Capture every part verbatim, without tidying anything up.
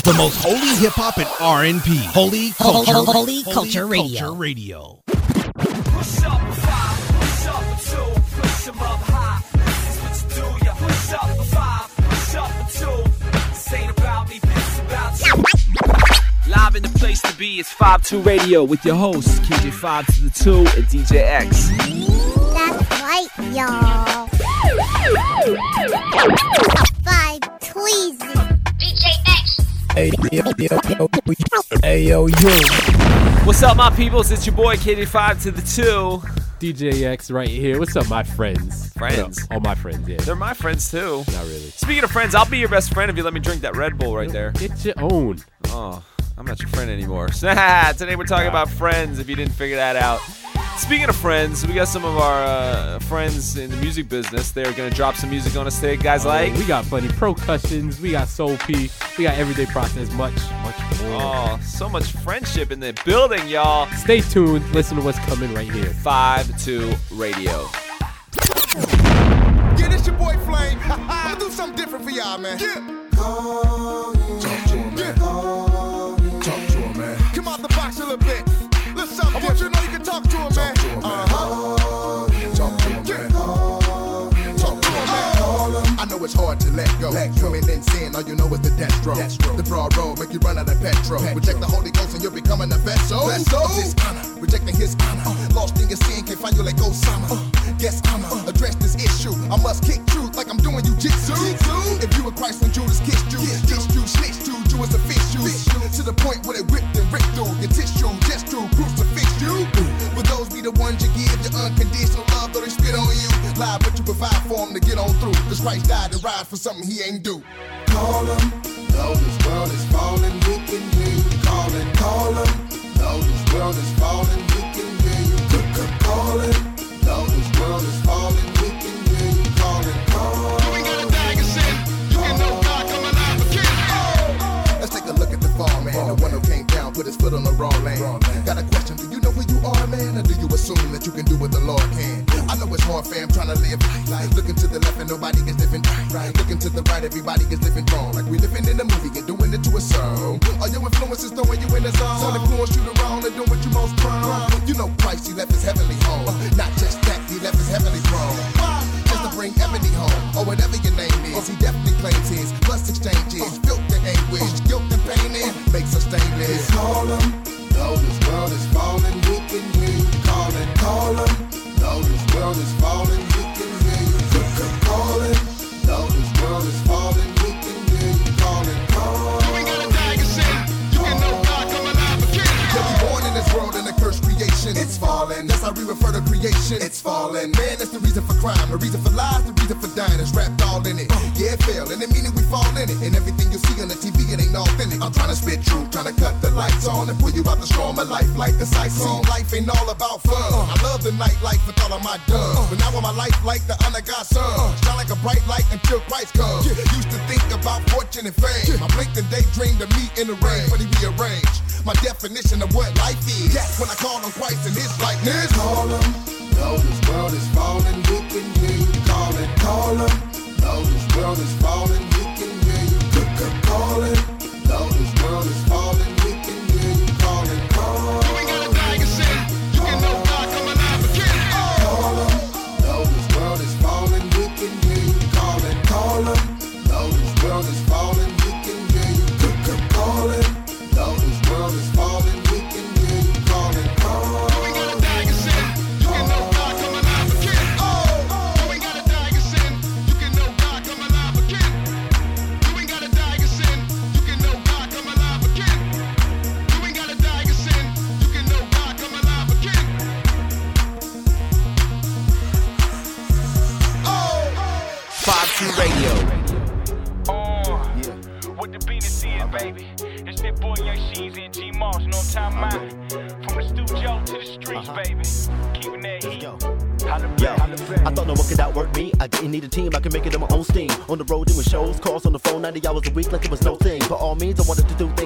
The most holy hip hop and R and B. Holy Culture, Holy, Holy Culture Holy Radio. Culture Radio. Push up a five, push up a two, push them up high. This is what you do, yeah. Push up a five, push up a two. This ain't about me, this is about you. Live in the place to be, it's five two Radio with your hosts, K J five to the two and D J X. That's right, y'all. Five Tweezy. D J X. Hey, yo, yo, yo, hey, yo, yo. What's up, my peoples? It's your boy, K J five to the two. D J X right here. What's up, my friends? Friends? All my friends, yeah. They're my friends, too. Not really. Speaking of friends, I'll be your best friend if you let me drink that Red Bull right there. Get your own. Oh, I'm not your friend anymore. Today we're talking about friends, if you didn't figure that out. Speaking of friends, we got some of our uh, friends in the music business. They're going to drop some music on us today. Guys like? We got plenty. Percussions. We got Soul P. We got Everyday Process. Much, much more. Oh, so much friendship in the building, y'all. Stay tuned. Listen to what's coming right here. five two Radio. Yeah, this your boy Flame. I'm gonna do something different for y'all, man. Yeah. Talk to him, man. Talk to him, man. Come out the box a little bit. Let's something I want you to know you can talk to him, man. Talk to him, man. Uh-huh. Talk to him, man. Talk to him, man. I know it's hard to let go. Let Swimming in sin, all you know is the death stroke. The broad road make you run out of petrol. petrol. Reject the Holy Ghost and you're becoming a vessel. Vessel. Dishonor, rejecting his honor. Uh, lost in your sin, can't find you like Osama. Uh, yes, I'ma uh, address this issue. I must kick truth like I'm doing jujitsu. If you were Christ when Judas kissed you, yeah. Ditched you, snitched you, Jew is a fish you. To the point where they whipped and ripped through your tissue, just to crucifix you. But those be the ones you give your unconditional love, though they spit on you. Lie, but you provide for them to get on through. Cause Christ died to ride for something he ain't do. Call him, though this world is falling, he can hear you. Calling, call him, though this world is falling, he can hear you. Call him, though this world is falling, he can hear you. Calling, call him. You ain't got a bag of sin, you can know God come alive again. Oh. Let's take a look at the fall, man. The one who came down, put his foot on the wrong lane. Got a question, do you know who you are, man? Or do you assume that you can do what the Lord can? I know it's hard, fam, trying to live life. Looking to the left and nobody is living right. Looking to the right, everybody is living wrong. Like we living in a movie and doing it to a song. All your influences throwing you in the zone. So influence you around and doing what you most proud. You know Christ, he left his heavenly home. Not just that, he left his heavenly throne. Just to bring ebony home, or whatever your name is. He definitely claims his, plus exchanges. Filth and anguish, guilt and pain in, makes us stainless. Call him, though this world is falling, he can hear you. Calling, call him, though this world is falling, he can hear you. Call him, though this world is falling, he can hear you. Calling, call him. You ain't gotta die and sin, you can know God come alive again. Yeah, we born in this world in a cursed creation. It's falling, that's how we refer to creation. It's falling, man, that's the reason for crime. The reason for lies, the reason for dying. It's wrapped all in it. Yeah, it fell, and it meaning we fall in it. And everything you see on the T V, it ain't authentic. I'm trying to spit truth, trying to cut the lights on and pull you out the storm of life like a cyclone. See, life ain't all about fun. I love the nightlife with all of my done. But now with my life like the honor God's son. Shine like a bright light until Christ comes. Used to think about fortune and fame. I blinked and daydreamed to meet in the rain, but he rearranged my definition of what life is. Yes, when I call on Christ and his likeness. Call him, though this world is falling, he can hear you. Calling, call him, though this world is falling, he can hear you. Call him, though this world is falling, he can hear you. Calling, call him. You ain't gotta die and sin, you can know God come alive again. Call him, though this world is falling, he can hear you. Calling, call him, though this world is falling, he can hear you. Call him, though this world is falling, he can hear you. Calling, call him. You ain't gotta die and sin, you can know God come alive again. Oh, you ain't gotta die and sin, you can know God come alive again. You ain't gotta die and sin, you can know God come alive again. You ain't gotta die and sin, you can know God come alive again. Oh, five two Radio. Oh, yeah. What the business is, baby. It's that boy Young Sheezy and G Moss, no time out. From the studio to the streets, Uh-huh. baby. Keeping that heat. Yo. Holla Yo, back, holla back. I thought no one could outwork me. I didn't need a team, I could make it on my own steam. On the road doing shows, calls on the phone ninety hours a week like it was no thing. By all means, I wanted to do things I was supposed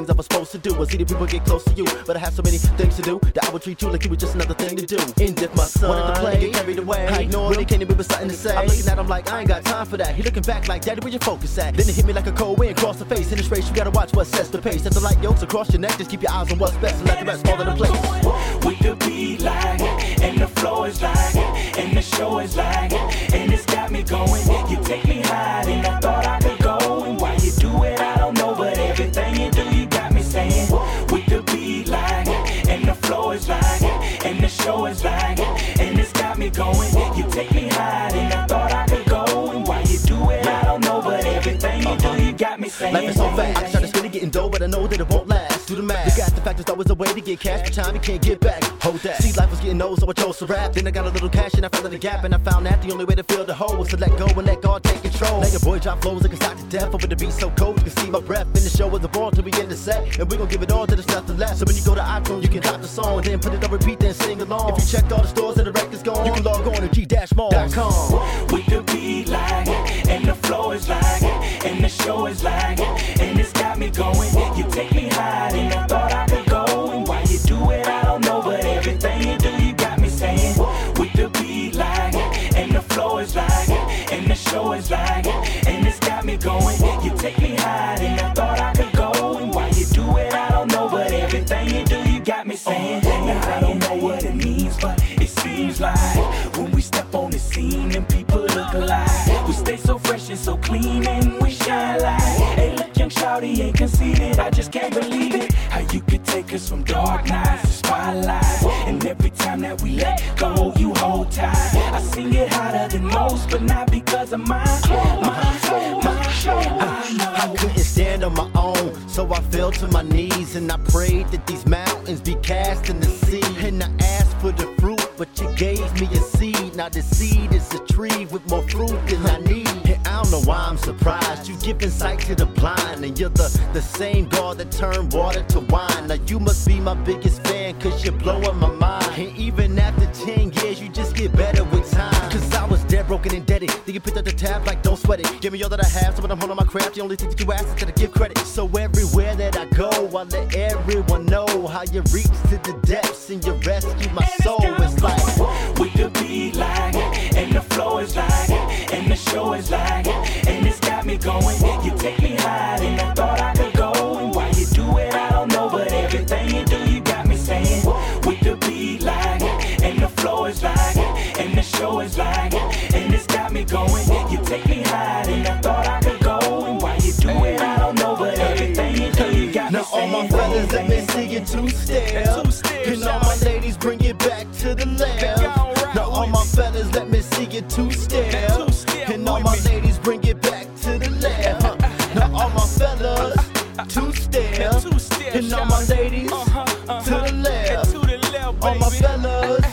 supposed to do was see the people get close to you. But I have so many things to do that I would treat you like you were just another thing to do. And if my son wanted to play, get carried away, I ignore when he came to me with something to say. I'm looking at him like I ain't got time for that. He looking back like, Daddy, where your focus at? Then it hit me like a cold wind across the face. In this race, you gotta watch what sets the pace. As the light yokes across your neck, just keep your eyes on what's best and let the rest fall into place. With the beat like, and the flow is like, and the show is like, and it's got me going. You take me high, and I thought I could go. And why you do it, I don't know, but everything you do, you got me saying. With the beat like, and the flow is like, and the show is like, and it's got me going. You take me high, and I thought I could go. And why you do it, I don't know, but everything you do, you got me saying. Life is so fast, I can try to spin it getting dough, but I know that it won't last. Do the math, you got the fact there's always a way to get cash, but time you can't get back. Hold that. See, life was getting old, so I chose to rap. Then I got a little cash and I fell in the gap, and I found that the only way to fill the hole was to let go and let God take control. Now your boy drop flows like a shot to death over the beat so cold you can see my breath. In the show was the born till we end the set, and we gon' give it all to the stuff to left. So when you go to iTunes, you can drop the song and then put it on repeat, then sing along. If you checked all the stores and the record's gone, you can log on to g dash mall dot com. With the beat like, and the flow is like, and the show is like, and it's got me going. You take me high, and I thought I could go. And why you do it, I don't know, but everything you do, you got me saying. With the beat like, and the flow is like, and the show is like, and it's got me going. You take me high, and I thought I could go. And why you do it, I don't know, but everything you do, you got me saying. Now I don't know what it means, but it seems like when we step on the scene and people look alike, we stay so fresh and so clean and we shine like. Hey, look, young shawty ain't conceited. I just can't believe it. How you could take us from dark nights to spotlight, and every time that we let go, you hold tight. I sing it hotter than most, but not because of my my my show. I, I couldn't stand on my own, so I fell to my knees and I prayed that these mountains be cast in the sea. And I asked for the fruit, but you gave me a seed. Now the seed is a tree with more fruit than I need. And I don't know why I'm surprised. You giving sight to the blind, and you're the, the same God that turned water to wine. Now you must be my biggest fan, cause you're blowing my mind. And even after ten years, you just get better with time. Cause I was dead, broken, indebted. Then you picked up the tab like don't sweat it. Give me all that I have, so when I'm holding my craft, the only thing that you ask is that I give credit. So everywhere that I go, I let everyone know how you reach to the depths and you rescue my soul. It's like with the beat like, and the flow is like, and the show is like, and it's got me going. You take me high, and I thought I could go. And why you do it, I don't know, but everything you do, you got me saying. With the beat like, and the flow is like, and the show is like, and it's got me going. You take me high, and I thought I could go. And why you do it, I don't know, but everything you do, you got me now saying. all my fellas, let me see you two-step. And all my ladies, bring it back to the left. Now all my fellas, let me see you two-step. And all my ladies, bring it back to the left. Now all my fellas, two-step. And all my ladies, to the left. All my fellas,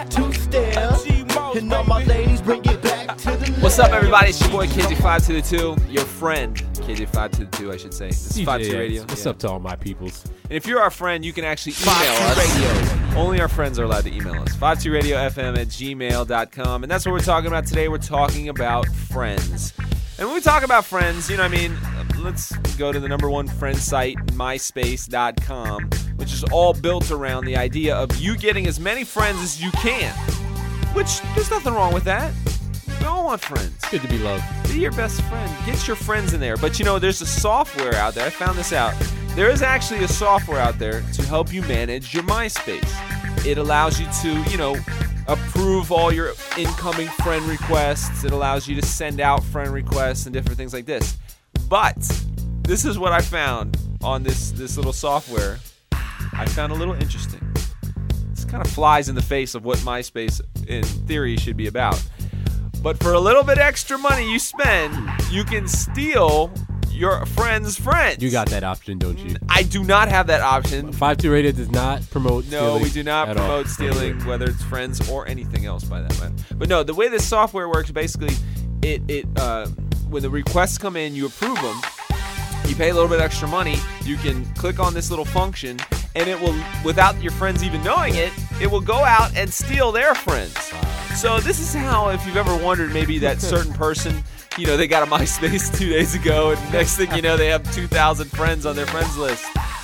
two-step. And all my ladies, bring it back to the left. What's up, everybody? It's your boy K J five to the two, your friend K J five to the two, I should say. This is five two Radio. What's Yeah. up to all my peoples? And if you're our friend, you can actually email us. Radio. Only our friends are allowed to email us. five two radio f m at gmail dot com. And that's what we're talking about today. We're talking about friends. And when we talk about friends, you know what I mean? Let's go to the number one friend site, myspace dot com, which is all built around the idea of you getting as many friends as you can. Which, there's nothing wrong with that. We all want friends. It's good to be loved. Be your best friend. Get your friends in there. But you know, there's a software out there. I found this out. There is actually a software out there to help you manage your MySpace. It allows you to, you know, approve all your incoming friend requests. It allows you to send out friend requests and different things like this. But this is what I found on this, this little software. I found a little interesting. This kind of flies in the face of what MySpace, in theory, should be about. But for a little bit extra money you spend, you can steal your friend's friends. You got that option, don't you? I do not have that option. five two Radio does not promote No, stealing we do not at promote all. stealing, whether it's friends or anything else by that matter. But no, the way this software works, basically, it it uh, when the requests come in, you approve them. You pay a little bit extra money. You can click on this little function, and it will, without your friends even knowing it, it will go out and steal their friends. So this is how, if you've ever wondered, maybe that certain person, you know, they got a MySpace two days ago, and next thing you know, they have two thousand friends on their friends list.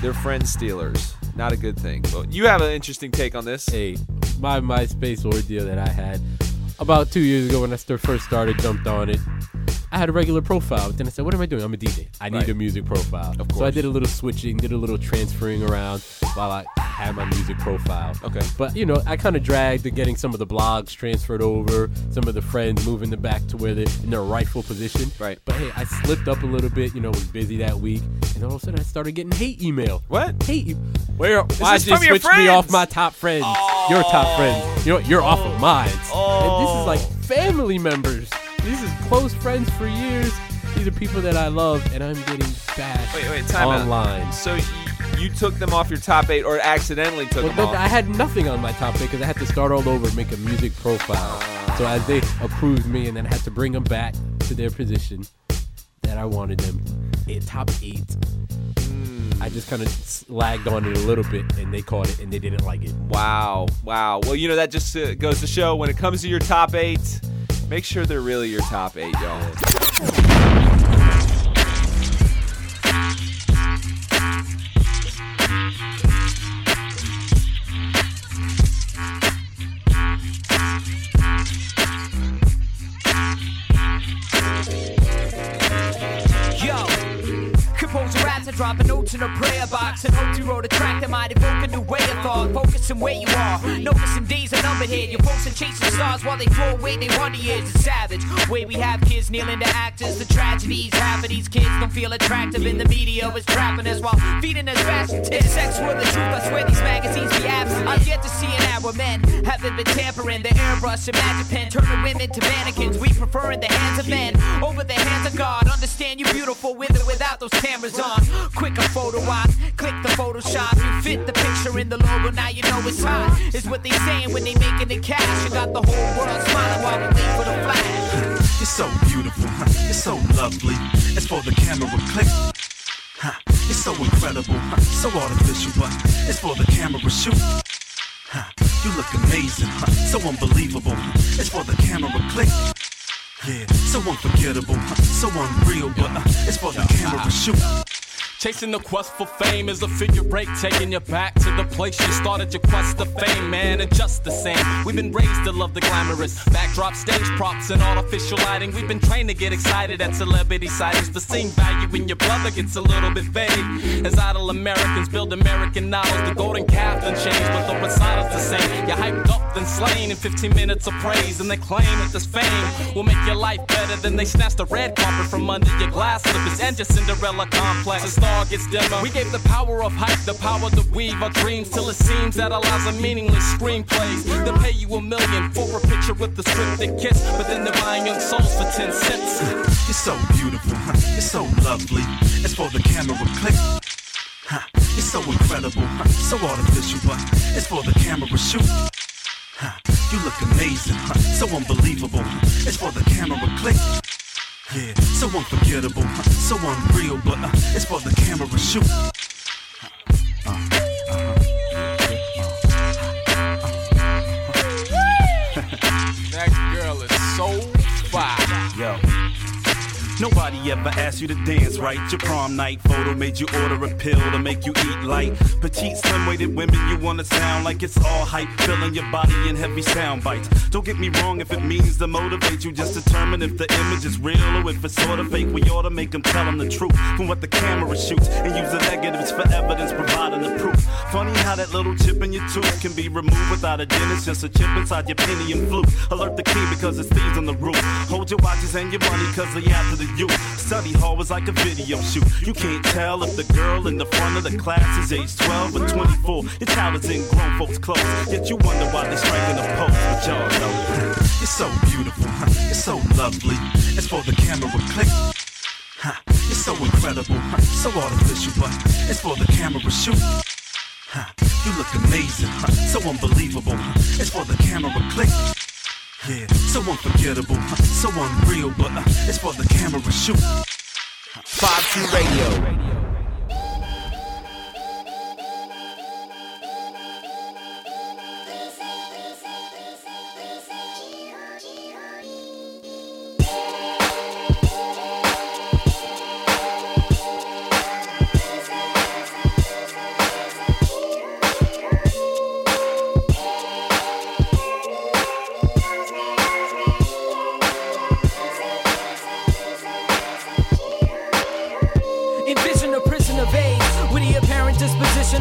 They're friend stealers. Not a good thing. Well, you have an interesting take on this. Hey, my MySpace ordeal that I had about two years ago when I st- first started, jumped on it. I had a regular profile, but then I said, what am I doing? I'm a D J. I need Right. a music profile. Of course. So I did a little switching, did a little transferring around while I had my music profile. Okay. But, you know, I kind of dragged to getting some of the blogs transferred over, some of the friends moving them back to where they're in their rightful position. Right. But, hey, I slipped up a little bit, you know, was busy that week, and all of a sudden I started getting hate email. What? Hate you. Where? Why is did you from your switch me friends. off my top friends? Your top friends. You're, you're off of mine. Oh. And this is like family members. This is close friends for years. These are people that I love, and I'm getting bashed Wait, wait, time online. out. So y- you took them off your top eight, or accidentally took Well, them but off? I had nothing on my top eight because I had to start all over and make a music profile. So as they approved me, and then I had to bring them back to their position that I wanted them in top eight. I just kind of lagged on it a little bit, and they caught it, and they didn't like it. Wow, wow. Well, you know, that just uh, goes to show when it comes to your top eight, make sure they're really your top eight, y'all. Yo, compose a rap to drop a note in a prayer box and hope you wrote a track that might evoke a new way of thought. Focusing where you are, noticing days are numbered here. Your folks are chasing stars while they throw away their wonder years. It's savage. Way we have kids kneeling to actors. The tragedies, half of these kids don't feel attractive in the media. Is trapping us while feeding us fashion tips. Sex with the truth, I swear these magazines be absent. I've yet to see an hour men haven't been tampering. The airbrush and magic pen turning women to mannequins. We prefer in the hands of men over the hands of God. Understand you beautiful with or without those cameras on. Quick a photo op, click the Photoshop. You fit the picture in the logo, now you know it's hot. Is what they saying when they making the cash. You got the whole world smiling while we wait for the flash. You're so beautiful, huh? You're so lovely. It's for the camera click. Huh? It's so incredible, huh? So artificial, but it's for the camera shoot. Huh? You look amazing, huh? So unbelievable. It's for the camera click. Yeah, so unforgettable, huh? So unreal, but uh, it's for the camera shoot. Chasing the quest for fame is a figure eight, taking you back to the place you started your quest to fame, man. And just the same, we've been raised to love the glamorous backdrop, stage props, and artificial lighting. We've been trained to get excited at celebrity sightings, but seeing value in your brother gets a little bit vague. As idle Americans build American novels, the golden calf done changed, but the recitals the same. You're hyped up then slain in fifteen minutes of praise, and they claim that this fame will make your life better. Then they snatch the red carpet from under your glass slippers and your Cinderella complex. The star gets dimmer. We gave the power of hype, the power to weave our dreams till it seems that our lives are meaningless screenplays. They'll pay you a million for a picture with the scripted kiss, but then they're buying young souls for ten cents. You're so beautiful, huh? You're so lovely. It's for the camera click. Huh? You're so incredible, huh? So artificial, but it's for the camera shoot. Huh? You look amazing, huh? So unbelievable. It's for the camera click. Yeah, so unforgettable, huh? So unreal, but uh, it's for the camera shoot. Uh, uh-huh. That girl is so fire. Yo. Nobody ever asked you to dance right. Your prom night photo made you order a pill to make you eat light. Petite, slim-weighted women, you wanna sound like it's all hype. Filling your body in heavy sound bites. Don't get me wrong, if it means to motivate you, just determine if the image is real or if it's sort of fake. We ought to make them tell them the truth from what the camera shoots and use the negatives for evidence, providing the proof. Funny how that little chip in your tooth can be removed without a dent. It's just a chip inside your penny and flute. Alert the key because it's thieves on the roof. Hold your watches and your money cause they after the youth. Study hall was like a video shoot. You can't tell if the girl in the front of the class is age twelve or twenty-four. Your child is in grown folks' clothes, yet you wonder why they striking a pose. But y'all know, you're so beautiful, huh? You're so lovely. It's for the camera click. Huh? You're so incredible, huh? So artificial, but it's for the camera shoot. Huh? You look amazing, huh? So unbelievable, huh? It's for the camera click. Yeah, so unforgettable, huh? So unreal, but uh, it's for the camera shoot. five two Radio.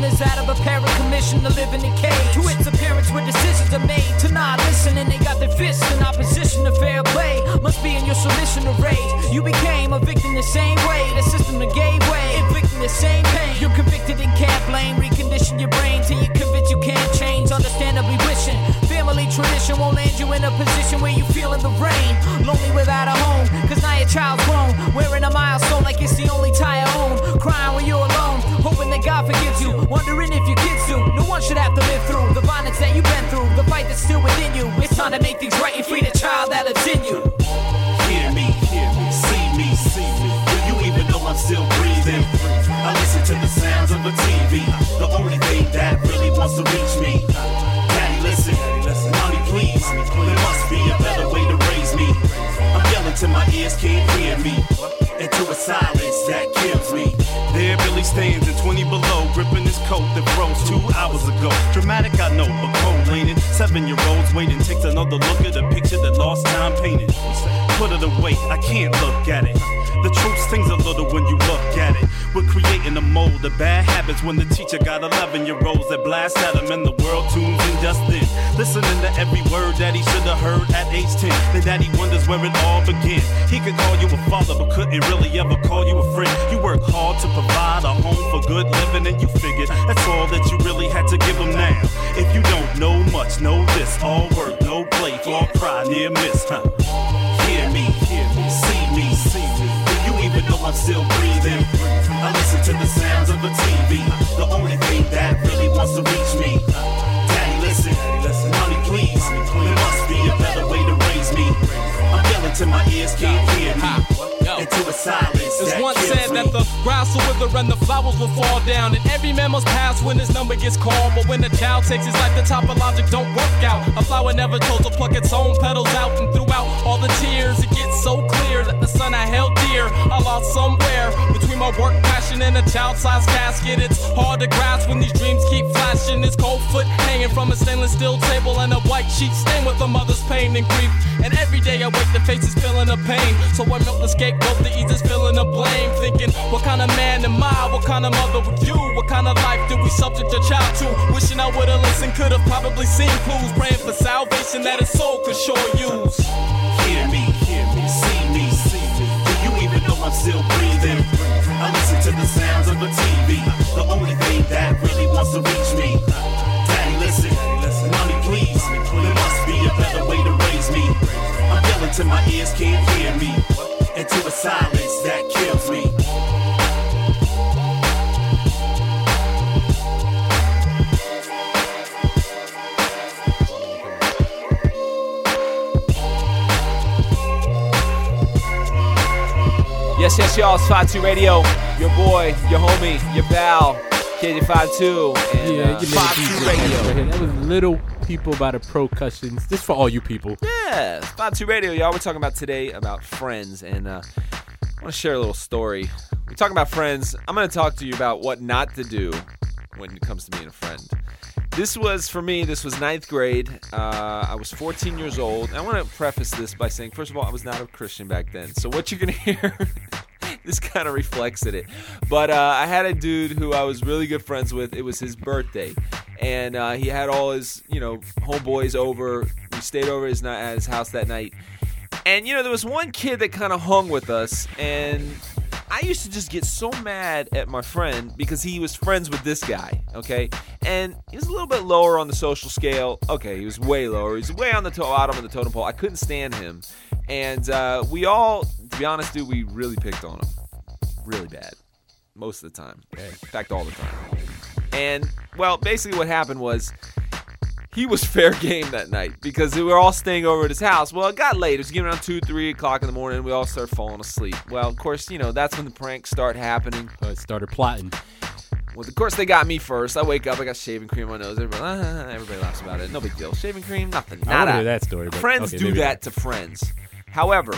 feeling is that of a parent commissioned to live in a cage. To its appearance where decisions are made to not listen, and they got their fists in opposition to fair play. Must be in your submission to rage. You became a victim the same way. The system that gave way, inflicting the same pain. You're convicted and can't blame. Recondition your brain till you're convinced you can't change. Understandably wishing family tradition won't land you in a position where you feel in the rain. Lonely without a home, cause now your child's grown. Wearing a milestone like it's the only tie I own. Crying when you're alone, hoping that God forgives you. Wondering if your kids do. No one should have to live through the violence that you've been through. The fight that's still within you. It's time to make things right and free the child that lives in you. Hear me, hear me, see me, see me. Do you even know I'm still breathing? I listen to the sounds of a T V, the only thing that really wants to reach me. Daddy, listen, mommy, please. There must be a better way to raise me. I'm yelling till my ears can't hear me, into a silence that kills me. There Billy stands in twenty below, gripping his coat that froze two hours ago. Dramatic, I know, but cold leaning. Seven-year-olds waiting, takes another look at a picture that lost time painted. Put it away, I can't look at it. The truth stings a little when you look at it. We're creating a mold of bad habits when the teacher got eleven-year-olds that blast at him and the world tunes in just then. Listening to every word that he should have heard at age ten. Then daddy wonders where it all began. He could call you a father but couldn't really ever call you a friend. You work hard to provide a home for good living and you figured that's all that you really had to give him now. If you don't know much, know this. All work, no play, all cry, near miss, huh? Hear me, hear me, see me, see me. Do you even know I'm still breathing? I listen to the sounds of a T V, the only thing that really wants to reach me. Daddy, listen, mommy, please. There must be a better way to raise me. I'm yelling till my ears can't hear me. Into a silence It's that once kills said me. that the grass will wither and the flowers will fall down, and every man must pass when his number gets called. But when a child takes his life, the top of logic don't work out. A flower never told to pluck its own petals out, and throughout all the tears, it gets so clear that the son I held dear I lost somewhere between my work passion and a child-sized casket. It's hard to grasp when these dreams keep flashing. This cold foot hanging from a stainless steel table and a white sheet stained with a mother's pain and grief. And every day I wake, the face is feeling the pain. So I milk the scapegoat to ease this feeling of blame. Thinking, what kind of man am I? What kind of mother were you? What kind of life did we subject your child to? Wishing I would've listened, could've probably seen clues. Praying for salvation that his soul could sure use. Hear me, hear me, see me, see me. Do you even know I'm still breathing? I listen to the sounds of a T V, the only thing that really wants to reach me. Daddy, listen, mommy, please. There must be a better way to raise me. I'm yelling till my ears can't hear me, into a silence that kills me. Yes, yes, y'all. It's five two Radio. Your boy, your homie, your pal, K J five two. And Yeah, uh, you five two Radio. That was Little People by the Percussions. This for all you people. Yeah, it's five two Radio, y'all. We're talking about today about friends, and uh, I want to share a little story. We're talking about friends. I'm going to talk to you about what not to do when it comes to being a friend. This was, for me, this was ninth grade. Uh, I was fourteen years old. I want to preface this by saying, first of all, I was not a Christian back then. So what you're going to hear, this kind of reflects in it. But uh, I had a dude who I was really good friends with. It was his birthday. And uh, he had all his, you know, homeboys over. We stayed over his night, at his house that night. And, you know, there was one kid that kind of hung with us. And I used to just get so mad at my friend because he was friends with this guy, okay? And he was a little bit lower on the social scale. Okay, he was way lower. He was way on the to- bottom of the totem pole. I couldn't stand him. And uh, we all, to be honest, dude, we really picked on him. Really bad. Most of the time. Okay? In fact, all the time. And, well, basically what happened was he was fair game that night because we were all staying over at his house. Well, it got late. It was getting around two, three o'clock in the morning. We all started falling asleep. Well, of course, you know, that's when the pranks start happening. Uh, started plotting. Well, of course, they got me first. I wake up, I got shaving cream on my nose. Everybody, ah, everybody laughs about it. No big deal. Shaving cream, nothing. I want to Nada. hear that story. But Friends okay, do maybe that not. to friends. However,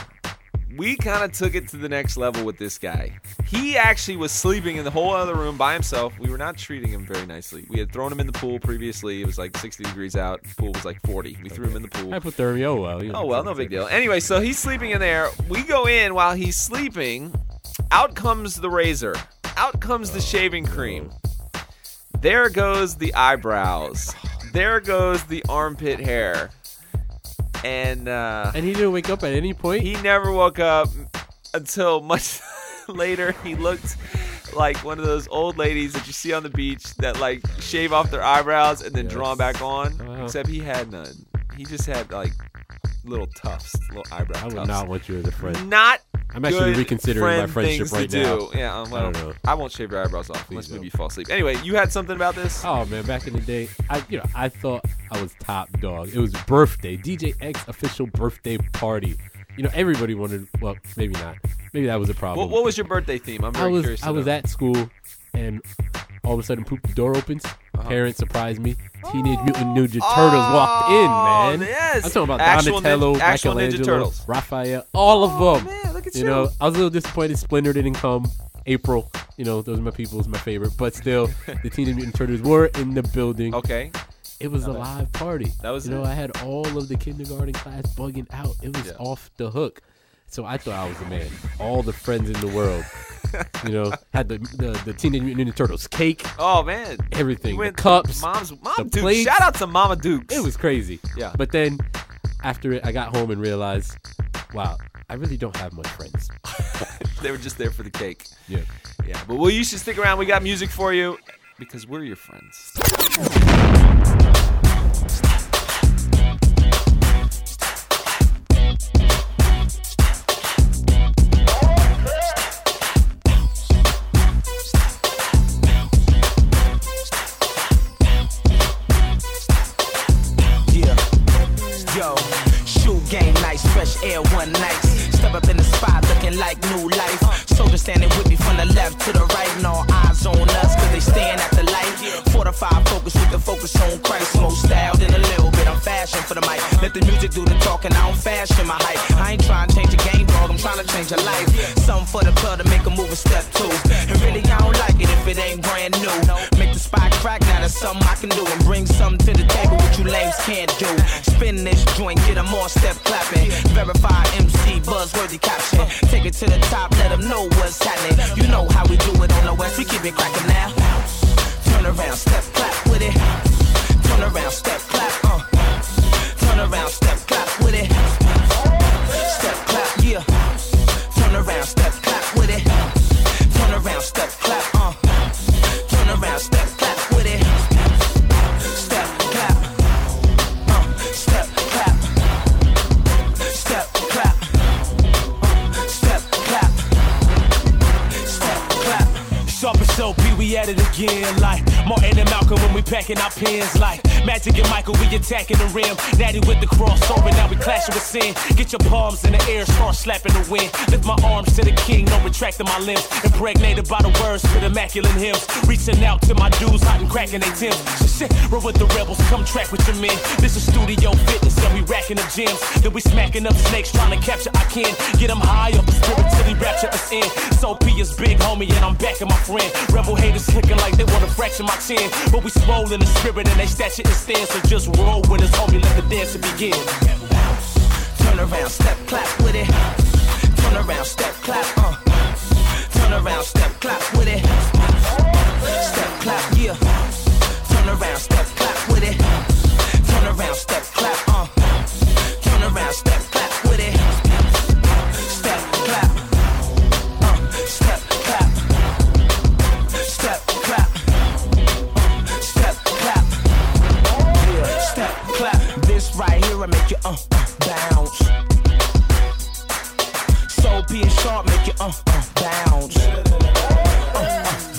we kind of took it to the next level with this guy. He actually was sleeping in the whole other room by himself. We were not treating him very nicely. We had thrown him in the pool previously. It was like sixty degrees out. The pool was like forty. We threw him in the pool. Hypothermia. Oh, well. You know, Oh, well, no big deal. Anyway, so he's sleeping in there. We go in while he's sleeping. Out comes the razor. Out comes the shaving cream. There goes the eyebrows. There goes the armpit hair. And uh, and he didn't wake up at any point? He never woke up until much later. He looked like one of those old ladies that you see on the beach that like shave off their eyebrows and then yes. draw them back on. Uh-huh. Except he had none. He just had like little tufts, little eyebrow I would tufts. not want you as a friend. Not I'm actually good reconsidering my friendship right to now. Do. Yeah, um, well, I don't know. I won't shave your eyebrows off Please unless don't. maybe you fall asleep. Anyway, you had something about this? Oh man, back in the day, I you know I thought I was top dog. It was birthday, D J X official birthday party. You know, everybody wanted. Well, maybe not. Maybe that was a problem. What, what was your birthday theme? I'm very I was curious. To I was know. at school, and all of a sudden, poop, the door opens. Uh-huh. Parents surprised me. Teenage Mutant Ninja Turtles oh, walked in, man. Yes. I'm talking about actual Donatello, nin- actual Ninja Michelangelo, Turtles. Raphael, all of oh, them. Man, look at you you. know, I was a little disappointed. Splinter didn't come. April, you know, those are my people, is my favorite. But still, the Teenage Mutant Turtles were in the building. Okay. It was Not a bad. live party. That was You it. know, I had all of the kindergarten class bugging out. It was Yeah. off the hook. So I thought I was the man. All the friends in the world. You know, had the, the the Teenage Mutant Ninja Turtles cake. Oh man, everything. You The went cups, Mom's Mom the Dukes. plates. Shout out to Mama Dukes. It was crazy. Yeah. But then after it, I got home and realized, wow, I really don't have much friends. They were just there for the cake. Yeah. Yeah. But well, you should stick around. We got music for you because we're your friends. Yo, shoe game nice, fresh air one night. Step up in the spot looking like new life. Soldiers standing with me from the left to the right, and all eyes on us cause they staring at the light. Fortified focus with the focus on Christ. More styled in a little bit, I'm fashion for the mic. Let the music do the talking, I don't fashion my hype. I ain't trying to change the game, dog, I'm trying to change your life. Something for the club to make a move a step two. And really I don't like it if it ain't brand new. Make the spot crack, now that's something I can do. And bring something to the table what you lames can't do. Spin this joint, get them on step clapping. Verify M C, buzzworthy caption. Take it to the top, let them know what's happening. You know how we do it on the west, we keep it cracking now. Turn around, step clap with it. Turn around, step clap, uh. Turn around, step clap with it. Step clap, yeah. Turn around, step clap with it. Turn around, step clap, uh. Turn around, step clap with it. Step clap, uh. Step clap. Step clap. Uh. Step clap. Step clap. Sharp as so P, we at it again. Like Martin and Malcolm when we packing our pins. Like Magic and Michael, we attacking the rim. Natty with the crossover, now we clashing with sin. Get your palms in the air, start slapping the wind. Lift my arms to the king, no retracting my limbs. Impregnated by the words with immaculate hymns. Reaching out to my dudes, hot and cracking they Timbs. So shit, roll with the rebels, come track with your men. This is studio fitness, and we racking the gyms. Then we smacking up snakes, trying to capture I can. Get them high up the spirit till he rapture us in. So P is big, homie, and I'm backing my friend. Rebel haters looking like they wanna fracture my chin. But we swole in the spirit and they stature and stand. So just roll with us, homie, let the dance begin. Turn around, step clap with it. Turn around, step clap, uh. Turn around, step clap with it. Step clap, yeah. Turn around, step clap with it. Turn around, step clap, uh. Turn around, step clap with it. Step clap, uh. Step clap. Step clap. Uh. Step clap. Yeah, step clap. This right here, I make you uh, uh bounce. Soul P and Sharp make you uh, uh bounce. Uh, uh.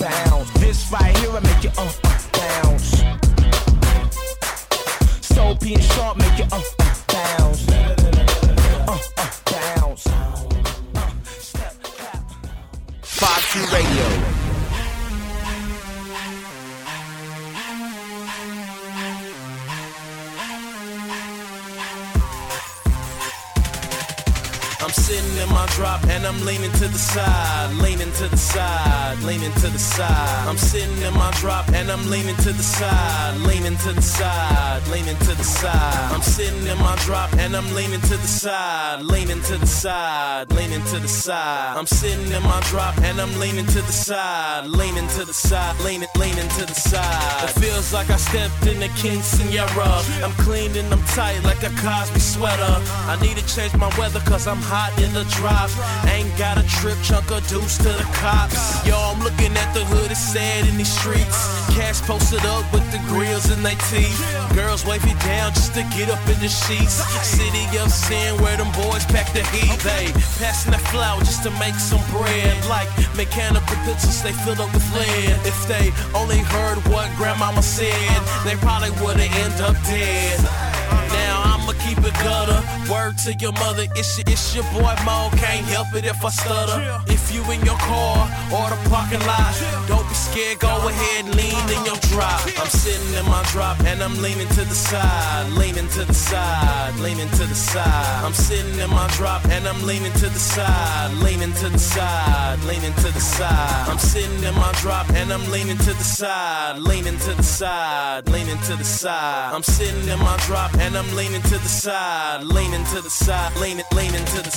in my drop and I'm leaning to the side, leaning to the side, leaning to the side. I'm sitting in my drop and I'm leaning to the side, leaning to the side, leaning to the side. I'm sitting in my drop and I'm leaning to the side, leaning to the side, leaning to the side. I'm sitting in my drop and I'm leaning to the side, leaning to the side, leaning, leaning to the side. It feels like I stepped in the King Sierra. I'm clean and I'm tight like a Cosby sweater. I need to change my weather cause I'm hot in the drop. Ain't got a trip, chunk of deuce to the cops. Yo, I'm looking at the hood, it's sad in these streets. Cash posted up with the grills in their teeth. Girls wave it down just to get up in the sheets. City of sin where them boys pack the heat. They passing that flour just to make some bread. Like mechanical pencils, they filled up with lead. If they only heard what grandmama said, they probably would've ended up dead. Now I'ma keep it gutter. Word to your mother, it's your, it's your boy Mo. Can't help it if I stutter. If you in your car or the parking lot, don't be scared, go ahead and lean in your drop. I'm sitting in my drop and I'm leaning to the side, leaning to the side, leaning to the side. I'm sitting in my drop and I'm leaning to the side, leaning to the side, leaning to the side. I'm sitting in my drop and I'm leaning to the side, leaning to the side, leaning to the side. I'm sitting in my drop and I'm leaning to the side, leaning to the side, leaning, leaning to the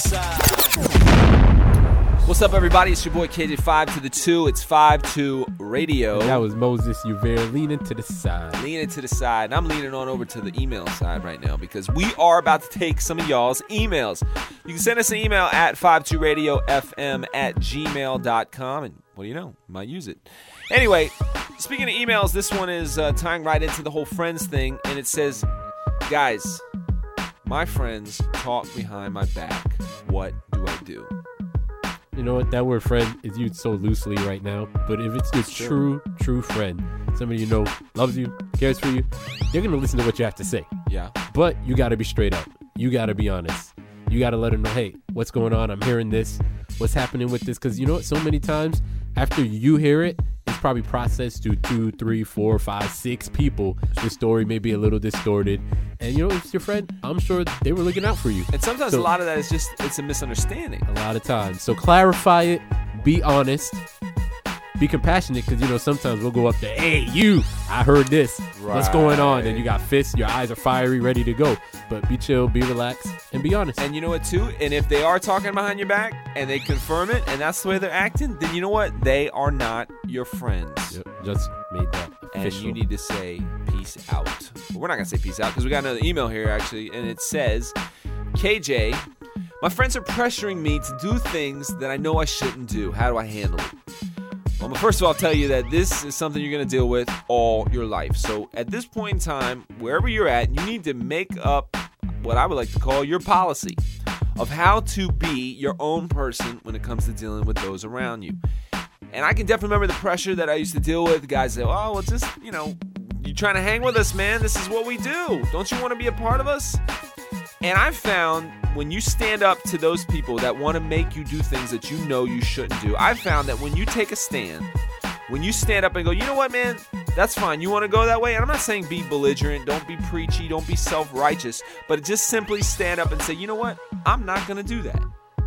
side. What's up, everybody? It's your boy K J five to the two. It's five two Radio. And that was Moses Uvere leaning to the side. Leaning to the side. And I'm leaning on over to the email side right now because we are about to take some of y'all's emails. You can send us an email at five two radio f m at gmail dot com. And what do you know? You might use it. Anyway, speaking of emails, this one is uh, tying right into the whole friends thing. And it says, guys, my friends talk behind my back. What do I do? You know what? That word friend is used so loosely right now. But if it's your true, true friend, somebody you know loves you, cares for you, they're going to listen to what you have to say. Yeah. But you got to be straight up. You got to be honest. You got to let them know, hey, what's going on? I'm hearing this. What's happening with this? Because you know what? So many times after you hear it, it's probably processed to two, three, four, five, six people. The story may be a little distorted. And you know, it's your friend. I'm sure they were looking out for you. And sometimes so, a lot of that is just, it's a misunderstanding. A lot of times. So clarify it. Be honest. Be compassionate, because, you know, sometimes we'll go up there, hey, you, I heard this. Right. What's going on? And you got fists, your eyes are fiery, ready to go. But be chill, be relaxed, and be honest. And you know what, too? And if they are talking behind your back and they confirm it and that's the way they're acting, then you know what? They are not your friends. Yep, just made that official. And you need to say peace out. But we're not going to say peace out because we got another email here, actually, and it says, K J, my friends are pressuring me to do things that I know I shouldn't do. How do I handle it? Well, first of all, I'll tell you that this is something you're going to deal with all your life. So at this point in time, wherever you're at, you need to make up what I would like to call your policy of how to be your own person when it comes to dealing with those around you. And I can definitely remember the pressure that I used to deal with. Guys say, oh, well, just, you know, you trying to hang with us, man. This is what we do. Don't you want to be a part of us? And I've found when you stand up to those people that want to make you do things that you know you shouldn't do, I've found that when you take a stand, when you stand up and go, you know what, man, that's fine. You want to go that way? And I'm not saying be belligerent. Don't be preachy. Don't be self-righteous. But just simply stand up and say, you know what? I'm not going to do that.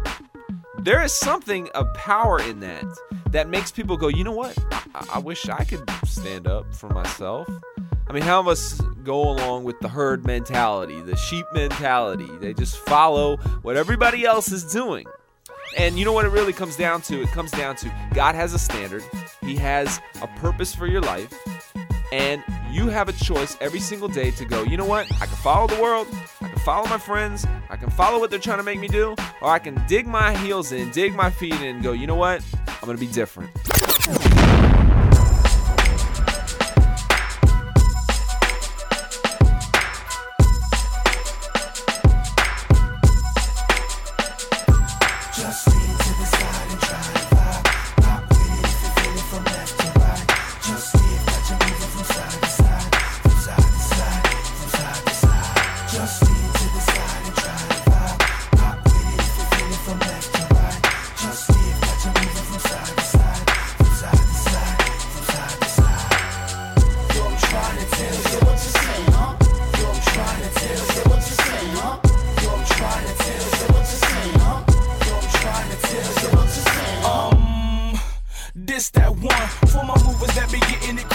There is something of power in that that makes people go, you know what? I, I wish I could stand up for myself. I mean, how of us go along with the herd mentality, the sheep mentality? They just follow what everybody else is doing. And you know what it really comes down to? It comes down to God has a standard. He has a purpose for your life. And you have a choice every single day to go, you know what? I can follow the world. I can follow my friends. I can follow what they're trying to make me do. Or I can dig my heels in, dig my feet in, and go, you know what? I'm going to be different.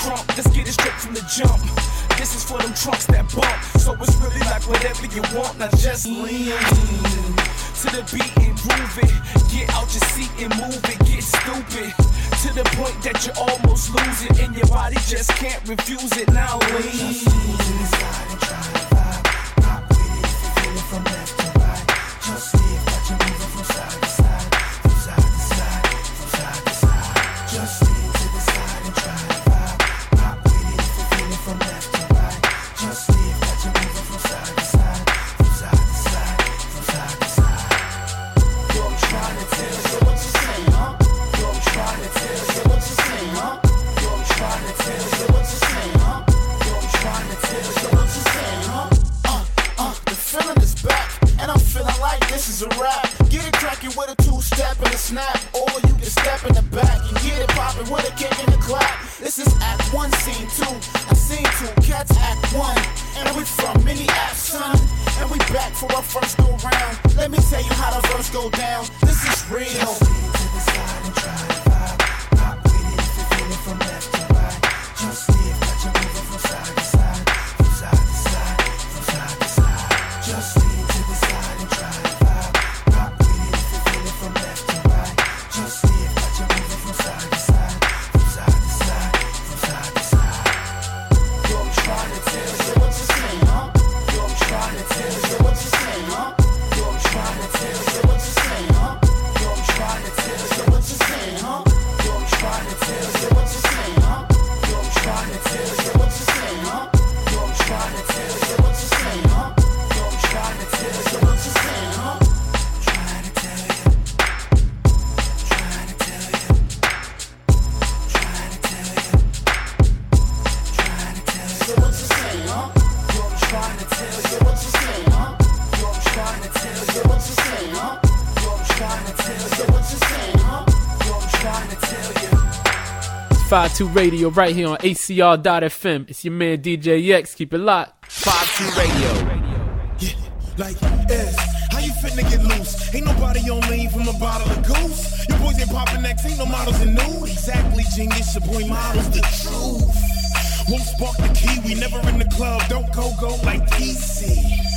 trunk. Let's get it straight from the jump. This is for them trunks that bump. So it's really like whatever you want. Now just lean to the beat and groove it. Get out your seat and move it. Get stupid to the point that you almost lose it, and your body just can't refuse it. Now lean. Just lean to the side and try to vibe. Rock with it if you feel it from left to right. Just live, got you moving from side to side, from side to side, from side to side. Just lean to the side and try to vibe. Rock with it if you feel it from left to right. Just live, got you moving from side to side, from side to side, from side to side. Yo, I'm trying to tell you what you say, huh? Yo, I'm trying to tell you what you say, huh? Yo, I'm trying to tell you what you say, huh? Yo, I'm trying to tell you what you say, huh? Uh, uh, the feeling is back, and I'm feeling like this is a rap. Get it crackin' with a two-step and a snap, or you can step in the back and get it poppin' with a kick and a clap. This is Act One, Scene Two. I seen two cats Act One, and we from Minneapolis, son. And we back for our first go round. Let me tell you how the verse go down. This is real. Just lean to the side and try to vibe. Rock with it if you feel it from left to right. Just live, got you moving from side to side, from side to side, from side to side. Just lean to the side and try to vibe. Rock with it if you feel it from left to right. Just live, got you moving from side to side, from side to side, from side to side. Yo, I'm trying to tell you what you say, huh? Yo, I'm trying to tell you what you say, huh? Yo, I'm trying to tell you what you say, huh? Yo, I'm trying to tell you what you say, huh? Yo, I'm trying to tell you what you say, huh? Yo, I'm trying to tell you what you say, huh? Yo, I'm trying to tell you what you say, huh? Yo, I'm trying to tell you what you say, huh? Trying to tell you. Trying to tell you. Trying to tell you. Trying to tell you what you say, huh? Yo, I'm trying to tell you what you say, huh? Yo, I'm trying to tell you what you say, huh? Yo, I'm trying to tell you what you say, huh? Yo, I'm trying to tell you. five two Radio right here on A C R dot F M. It's your man D J X. Keep it locked. five two Radio. Yeah, like S. How you finna get loose? Ain't nobody on lean from a bottle of goose. Your boys ain't popping next, ain't no models in nude. Exactly, genius, your boy models the truth. Won't spark the key, we never in the club. Don't go, go like T C.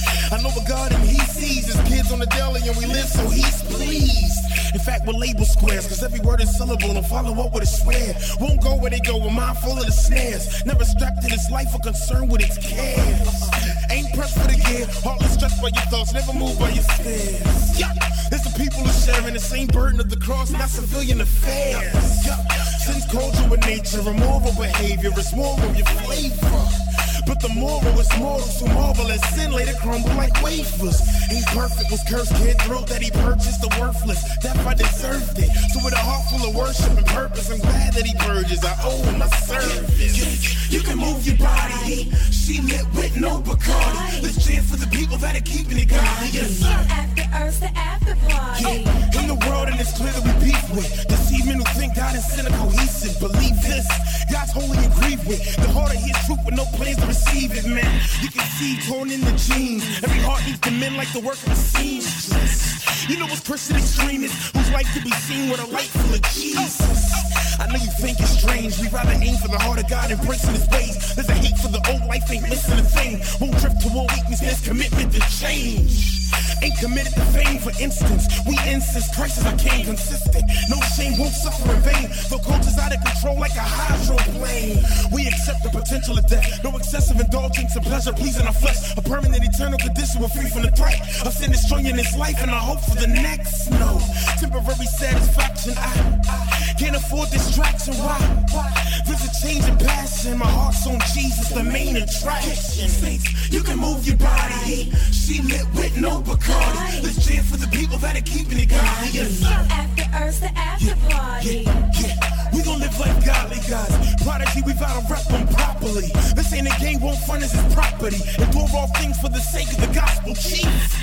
I know a God and he sees his kids on the deli and we live so he's pleased. In fact, we're label squares, cause every word is syllable and follow up with a swear. Won't go where they go, with mind full of the snares. Never strapped to this life or concerned with its cares. Ain't pressed for the gear, hardly stressed by your thoughts, never moved by your stares. Yeah, it's the people who sharing the same burden of the cross, not civilian affairs. Yeah, since culture with nature, immoral behavior, it's more of your flavor. But the moral is mortal, so marvel as sin later crumble like wafers. Ain't perfect, was cursed, kid thrilled that he purchased the worthless. Death, I deserved it. So with a heart full of worship and purpose, I'm glad that he purges. I owe him my service. You, you can move your body. She lit with no Bacardi. Let's chant for the people that are keeping it godly. Yes, sir. After Earth's the after party. Yeah. In the world, and it's clear that we beef with deceived men who think God is sin and cohesive. Believe this, God's holy and grieved with the heart of his truth with no plans to receive it, man. You can see torn in the jeans. Every heart needs to mend like the work of a seamstress. You know what's Christian extremists whose life to be seen with a light full of Jesus. I know you think it's strange. We rather aim for the heart of God, embracing his ways. There's a hate for the old life, ain't missing a thing. Won't drift toward weakness, there's commitment to change. Ain't committed to fame, for instance. We insist Christ is our king, consistent. No shame, won't suffer in vain. Though culture's out of control like a hydroplane. We accept the potential of death. No excessive indulgence and pleasure pleasing our flesh. A permanent eternal condition, we're free from the threat of sin destroying this life and our hope for the next. No temporary satisfaction. I, I can't afford distraction. Why? There's a change in passion. My heart's on Jesus, the main attraction. Saints, you can move your body. She lit with no Bacardi. Let's chant for the people that are keeping it godly. Yes, sir. After Earth's the after party. Yeah, yeah. We gon' live like godly guys. Prodigy, we gotta rep them properly. This ain't a game, won't fund as his property. Endure all things for the sake of the gospel, chief.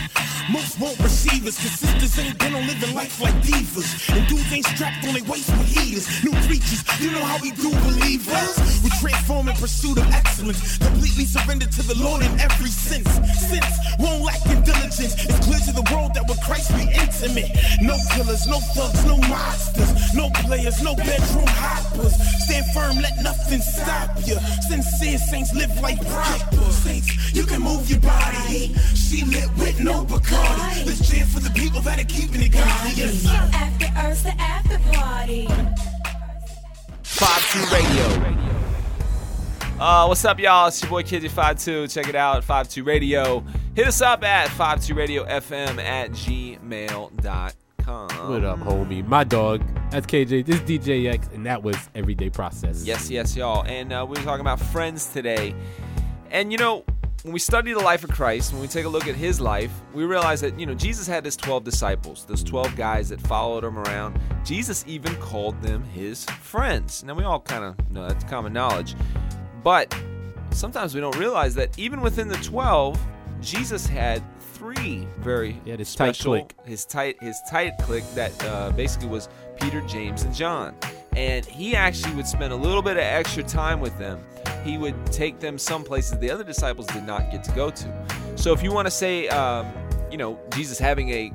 Most won't receive us, cause sisters ain't been on living life like divas. And dudes ain't strapped on their waist with heaters. New creatures, you know how we do believe us. We transform and pursuit of excellence. Completely surrendered to the Lord in every sense. Sense won't lack in diligence. It's clear to the world that with Christ we intimate. No killers, no thugs, no monsters, no players, no bedroom hoppers. Stand firm, let nothing stop you. Sincere saints live like proper. Saints, you can move your body. She lit with no Bacardi. Let's jam for the people that are keeping it godly. Yes. After Earth's the after party. five two Radio. Uh, what's up, y'all? It's your boy Kidgy five two. Check it out, five two Radio. Hit us up at five two radio f m at gmail dot com. What up, homie? My dog. That's K J. This is D J X, and that was Everyday Process. Yes, yes, y'all. And uh, we were talking about friends today. And, you know, when we study the life of Christ, when we take a look at his life, we realize that, you know, Jesus had his twelve disciples, those twelve guys that followed him around. Jesus even called them his friends. Now, we all kind of know that's common knowledge. But sometimes we don't realize that even within the twelve, Jesus had three very yeah, his special, tight clique. his tight, his tight clique that uh, basically was Peter, James, and John. And he actually would spend a little bit of extra time with them. He would take them some places the other disciples did not get to go to. So if you want to say, um, you know, Jesus having a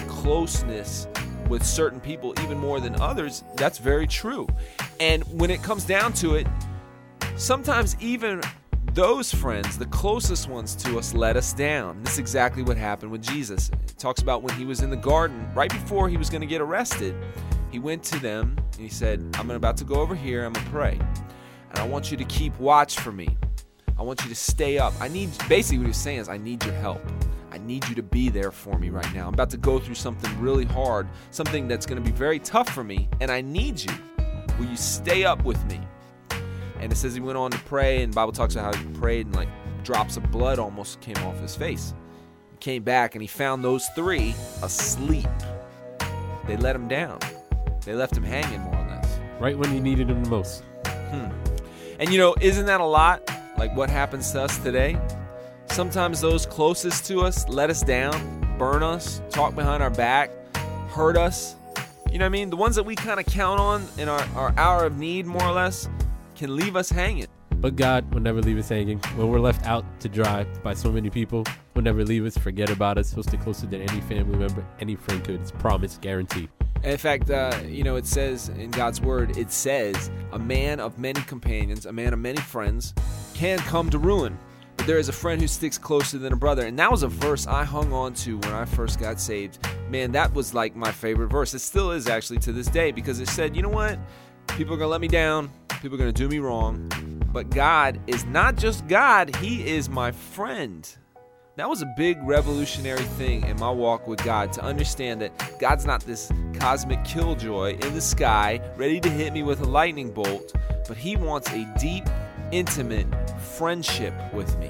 closeness with certain people even more than others, that's very true. And when it comes down to it, sometimes even those friends, the closest ones to us, let us down. This is exactly what happened with Jesus. It talks about when he was in the garden, right before he was going to get arrested. He went to them and he said, I'm about to go over here, I'm going to pray. And I want you to keep watch for me. I want you to stay up. I need, basically what he was saying is, I need your help. I need you to be there for me right now. I'm about to go through something really hard, something that's going to be very tough for me, and I need you. Will you stay up with me? And it says he went on to pray, and the Bible talks about how he prayed and like drops of blood almost came off his face. He came back and he found those three asleep. They let him down. They left him hanging more or less. Right when you needed him the most. Hmm. And you know, isn't that a lot like what happens to us today? Sometimes those closest to us let us down, burn us, talk behind our back, hurt us. You know what I mean? The ones that we kind of count on in our, our hour of need, more or less, can leave us hanging. But God will never leave us hanging. When we're left out to dry by so many people, he'll never leave us, forget about us. He'll stick closer than any family member, any friend could. It's promised, guaranteed. And in fact, uh, you know, it says in God's word, it says, a man of many companions, a man of many friends, can come to ruin. But there is a friend who sticks closer than a brother. And that was a verse I hung on to when I first got saved. Man, that was like my favorite verse. It still is actually to this day, because it said, you know what? People are going to let me down. People are going to do me wrong. But God is not just God. He is my friend. That was a big revolutionary thing in my walk with God, to understand that God's not this cosmic killjoy in the sky ready to hit me with a lightning bolt, but he wants a deep, intimate friendship with me.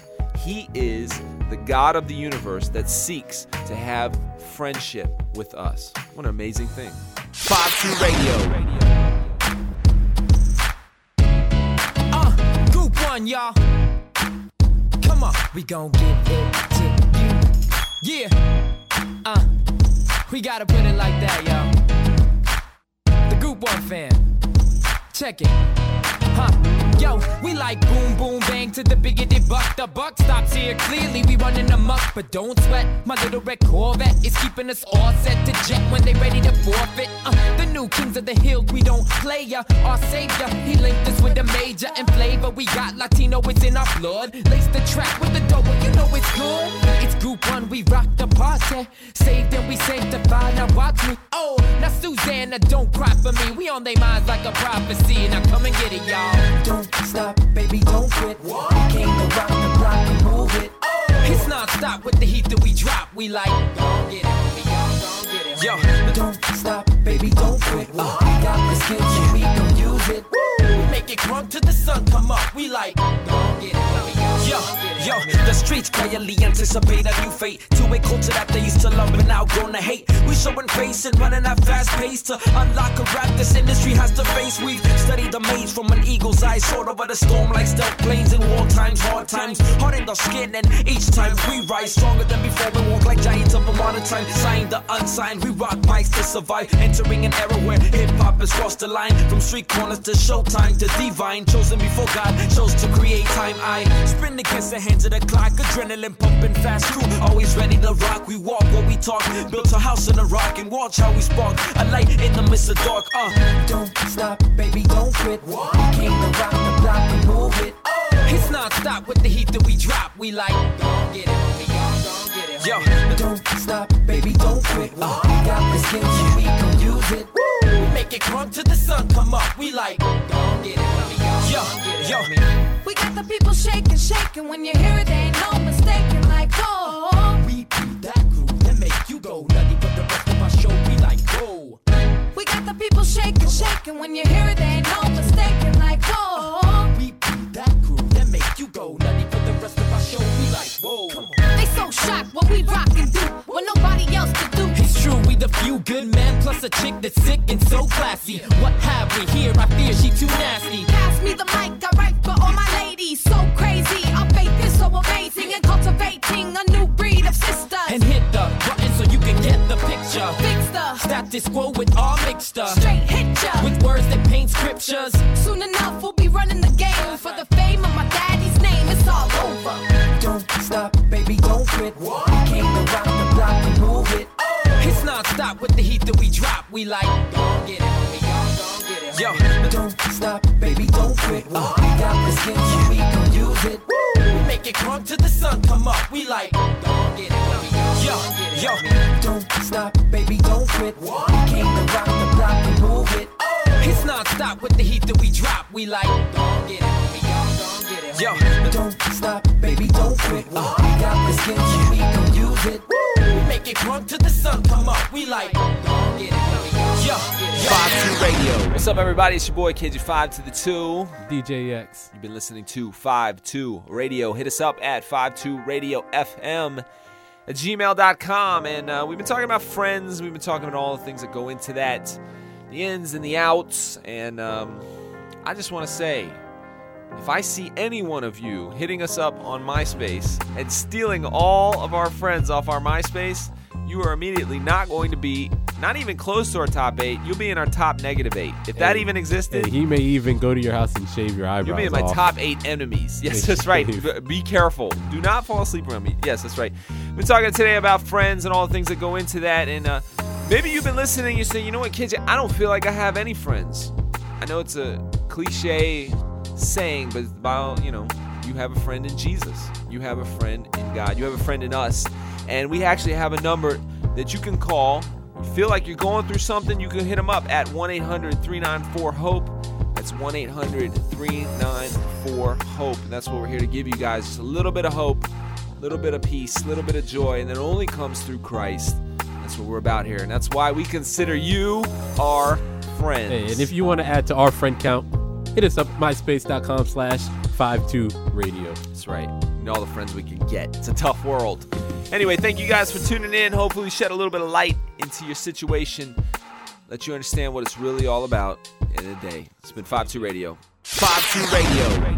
He is the God of the universe that seeks to have friendship with us. What an amazing thing. five two Radio. Uh, group one, y'all. Come on, we gon' give it to you. Yeah, uh, we gotta put it like that, y'all. The Group One fan, check it. Huh. Yo, we like boom, boom, bang to the bigoted buck. The buck stops here clearly, we running amok. But don't sweat, my little red Corvette is keeping us all set to jet when they ready to forfeit. Uh, the new kings of the hill, we don't play ya. Our savior, he linked us with a major and flavor. We got Latino, it's in our blood. Lace the track with the dough, you know it's good. It's Group One, we rock the party. Saved and we sanctified, now watch me. Oh, now Susanna, don't cry for me. We on they minds like a prophecy. Now come and get it, y'all. Don't stop, baby, don't quit. We came to rock the block and move it. Oh. It's non-stop with the heat that we drop. We like, gon' get it, homie, y'all gon' get it. Yo, don't stop, baby, don't quit. Uh, we got the skills, so we gon' use it. Woo. We make it crunk till the sun come up. We like, gon' get it, homie, y'all Yo, yo, the streets quietly anticipate a new fate. To a culture that they used to love but now grown to hate. We showing face and running at fast pace to unlock a rap this industry has to face. We've studied the maze from an eagle's eye, soared over the storm like stealth planes in war times, hard times, hardened our skin, and each time we rise stronger than before. We walk like giants of a modern time, signed the unsigned. We rock mics to survive, entering an era where hip hop has crossed the line from street corners to showtime to divine, chosen before God chose to create time. I sprint against the hands of the clock, adrenaline pumping fast, crew always ready to rock. We walk what we talk, built a house in a rock, and watch how we spark a light in the midst of dark. Uh, don't stop, baby, don't quit. We came to rock the block and move it. It's non-stop with the heat that we drop. We like, don't get it, we gon' don't get it. Yo, don't stop, baby, don't quit. Uh, we got the skills, so we can use it. Woo! Make it crunk till the sun come up. We like, don't get it, we gon' yo, get it. Yo, we got the people shaking, shaking. When you hear it, ain't no mistaking. Like, oh, we be that crew that make you go nutty. But the rest of our show, we like, whoa. We got the people shaking, shaking. When you hear it, ain't no mistaking. Like, oh, we be that crew that make you go nutty. For the rest of our show, we like, whoa. Come on. They so shocked what we rock and do, what nobody else could do. It's true, we the few good men, plus a chick that's sick and so classy. What have we here? I fear she too nasty. Pass me the mic, I write for all my ladies. So crazy, our faith is so amazing, and cultivating a new breed of sisters. And hit the button so you can get the picture. Fix the status quo with all mixed up. Straight hit ya with words that paint scriptures. Soon enough we'll be running the game for the fame of my daddy's name. It's all over. Don't stop, baby, don't quit. We came to rock the block and move it. It's non-stop with the heat that we drop. We like, don't get it, we gon' don't get it. Yo, don't stop, baby, don't quit. Uh, we got the skills, so we can use it. Woo! Make it crunk till the sun come up. We like, don't get it, we gon' yo, don't yo, don't stop, baby, don't quit. We came to rock the block and move it. It's non-stop with the heat that we drop. We like, don't get it, we gon' don't get it. Yo, don't stop, baby, don't quit. Uh, we got the skills, so we can use it. Woo! Make it crunk till the sun come up. We like, don't get it, yo, yo. five two Radio. What's up, everybody? It's your boy K J five to the two. D J X. You've been listening to five two Radio. Hit us up at five two radio F M at gmail dot com. And uh, we've been talking about friends. We've been talking about all the things that go into that, the ins and the outs. And um, I just want to say, if I see any one of you hitting us up on MySpace and stealing all of our friends off our MySpace, you are immediately not going to be, not even close to our top eight. You'll be in our top negative eight. If hey, that even existed. Hey, he may even go to your house and shave your eyebrows. You'll be in my off. top eight enemies. Yes, that's right. Be careful. Do not fall asleep around me. Yes, that's right. We're talking today about friends and all the things that go into that. And uh, maybe you've been listening and you say, you know what, kids, I don't feel like I have any friends. I know it's a cliche saying, but about, you know, you have a friend in Jesus. You have a friend in God. You have a friend in us. And we actually have a number that you can call. You feel like you're going through something, you can hit them up at one eight hundred three nine four HOPE. That's one eight hundred three nine four HOPE. And that's what we're here to give you guys. Just a little bit of hope, a little bit of peace, a little bit of joy, and it only comes through Christ. That's what we're about here. And that's why we consider you our friends. Hey, and if you want to add to our friend count, hit us up, myspace.com slash 52radio. That's right. And all the friends we can get. It's a tough world. Anyway, thank you guys for tuning in. Hopefully we shed a little bit of light into your situation. Let you understand what it's really all about at the end of the day. It's been five two Radio. five two Radio.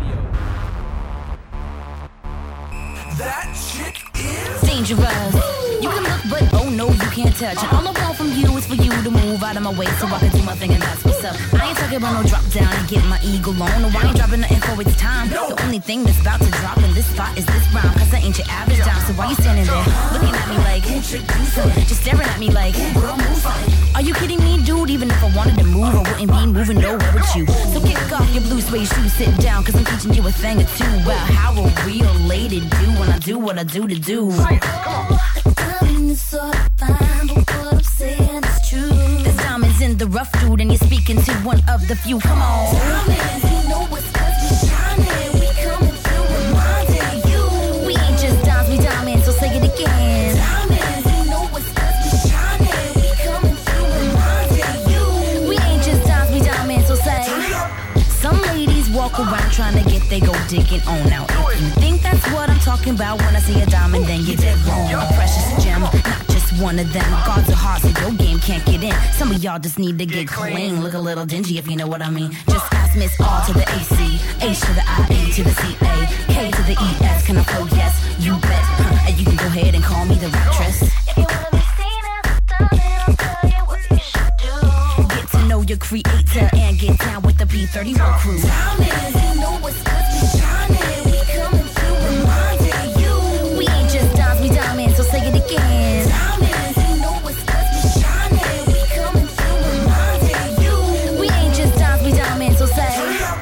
That chick is dangerous. You can look, but oh no, you can't touch. And all I want from you is for you to move out of my way so I can do my thing, and that's what's up. I ain't talking about no drop down and get my ego on. No, I ain't dropping nothing for its time. The only thing that's about to drop in this spot is this rhyme, cause I ain't your average dime. So why you standing there looking at me like, just staring at me like, are you kidding me, dude? Even if I wanted to move, I wouldn't be moving nowhere with you. So kick off your blue suede shoes, sit down, cause I'm teaching you a thing or two about how a real lady do when I do what I do to do. Diamonds so fine, but what I'm saying is true. There's diamonds in the rough, dude, and you're speaking to one of the few. Come on. Diamonds, you know what's cause we shining. We coming through reminding you. We ain't just dimes, we diamonds, so say it again. Diamonds, you know what's cause we shining. We coming through reminding you. We ain't just dimes, we diamonds, so say. Some ladies walk around trying to get if they go digging on out. If you think that's what I'm talking about when I see a diamond, then you're dead wrong. A precious gem, not just one of them. Gods are hard, so your game can't get in. Some of y'all just need to get clean. Look a little dingy if you know what I mean. Just ask Miss R to the A C, H to the I, A to the C A, K to the E S. Can I flow? Yes, you bet. Huh, and you can go ahead and call me the raptress. If you wanna be seen as darling, I'll tell you what you should do. Get to know your creator and get down with the P thirty-one crew. Diamonds, you know what's good, we shining. We coming through, reminding you. We ain't just dimes, we diamonds, so say it again. Diamonds, you know what's good, we shining. We coming through, reminding you. We ain't just dimes, we diamonds, so say.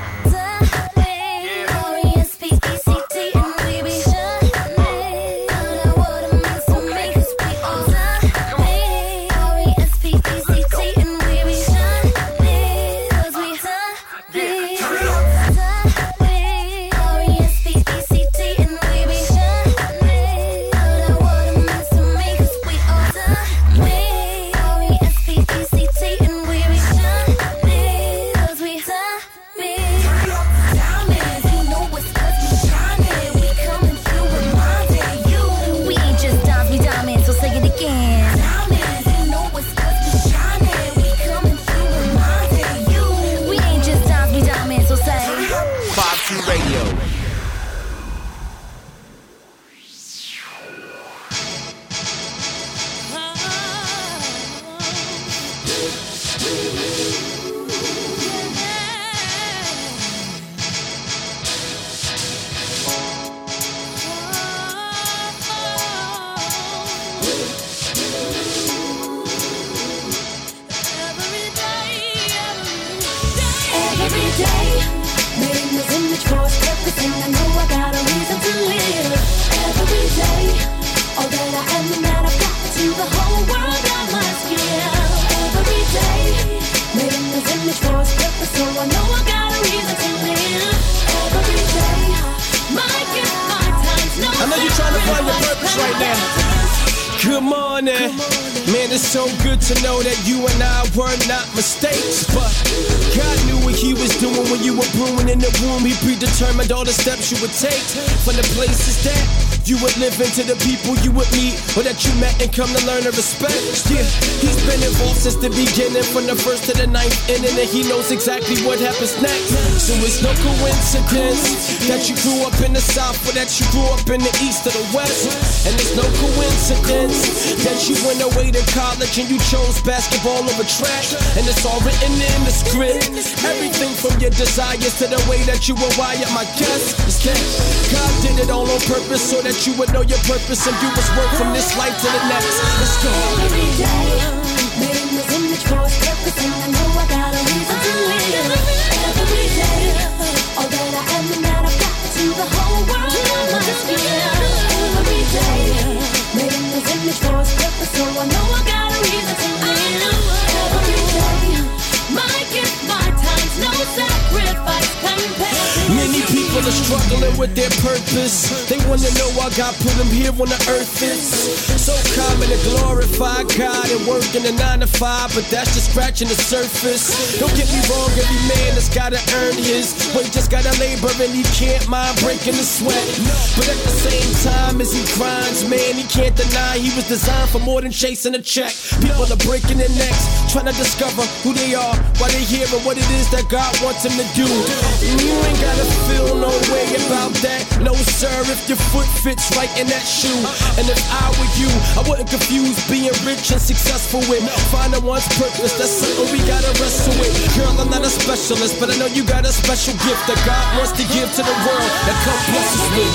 Determined all the steps you would take from the places that you would live into, the people you would meet or that you met and come to learn and respect. Yeah, he's been involved since the beginning, from the first to the ninth inning, and he knows exactly what happens next. So it's no coincidence that you grew up in the South or that you grew up in the East or the West. And it's no coincidence that you went away to college and you chose basketball over track. And it's all written in the script. Everything from your desires to the way that you were wired. My guess is that God did it all on purpose so that you would know your purpose and do his work from this life to the next. Let's go. Every day, made in his image for his purpose, and I know I got a reason to live. Every day, all that I am and that I've got to the whole world I must give. Every day, made in his image for his purpose, so I know I got a reason to live. Every day, my gift, my time's no sacrifice can pay. Many people are struggling with their purpose. They wanna know why God put them here on the earth. It's so common to glorify God and work in a nine to five, but that's just scratching the surface. Don't get me wrong, every man has gotta earn his wages, gotta labor, and he can't mind breaking the sweat. But at the same time as he grinds, man, he can't deny he was designed for more than chasing a check. People are breaking their necks, trying to discover who they are, why they're here, and what it is that God wants them to do. And you ain't gotta feel no way about that, no sir, if your foot fits right in that shoe. And if I were you, I wouldn't confuse being rich and successful with finding one's purpose. That's something we gotta wrestle with. Girl, I'm not a specialist, but I know you got a special gift that God wants to give to the world that come bless us with.